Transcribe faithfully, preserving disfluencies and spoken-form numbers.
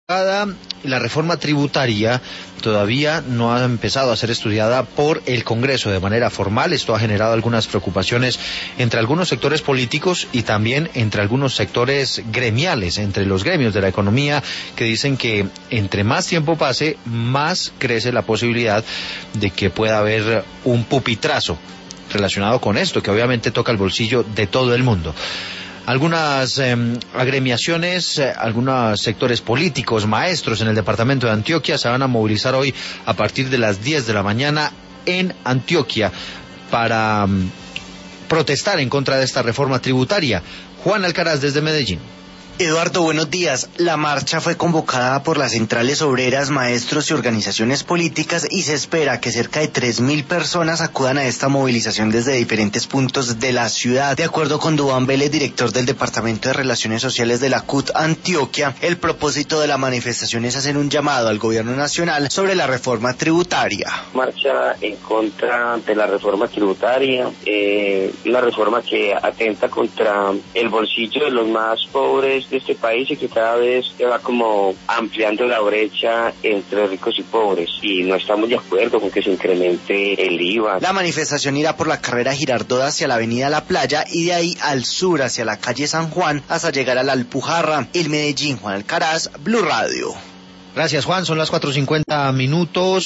La reforma tributaria todavía no ha empezado a ser estudiada por el Congreso de manera formal. Esto ha generado algunas preocupaciones entre algunos sectores políticos y también entre algunos sectores gremiales, entre los gremios de la economía, que dicen que entre más tiempo pase, más crece la posibilidad de que pueda haber un pupitrazo relacionado con esto, que obviamente toca el bolsillo de todo el mundo. Algunas eh, agremiaciones, eh, algunos sectores políticos, maestros en el departamento de Antioquia se van a movilizar hoy a partir de las diez de la mañana en Antioquia para um, protestar en contra de esta reforma tributaria. Juan Alcaraz desde Medellín. Eduardo, buenos días. La marcha fue convocada por las centrales obreras, maestros y organizaciones políticas y se espera que cerca de tres mil personas acudan a esta movilización desde diferentes puntos de la ciudad. De acuerdo con Duván Vélez, director del Departamento de Relaciones Sociales de la C U T Antioquia, el propósito de la manifestación es hacer un llamado al gobierno nacional sobre la reforma tributaria. Marcha en contra de la reforma tributaria, eh, la reforma que atenta contra el bolsillo de los más pobres de este país y que cada vez se va como ampliando la brecha entre ricos y pobres, y no estamos de acuerdo con que se incremente el I V A. La manifestación irá por la carrera Girardot hacia la avenida La Playa y de ahí al sur hacia la calle San Juan hasta llegar a la Alpujarra. El Medellín, Juan Alcaraz, Blue Radio. Gracias, Juan, son las cuatro cincuenta minutos.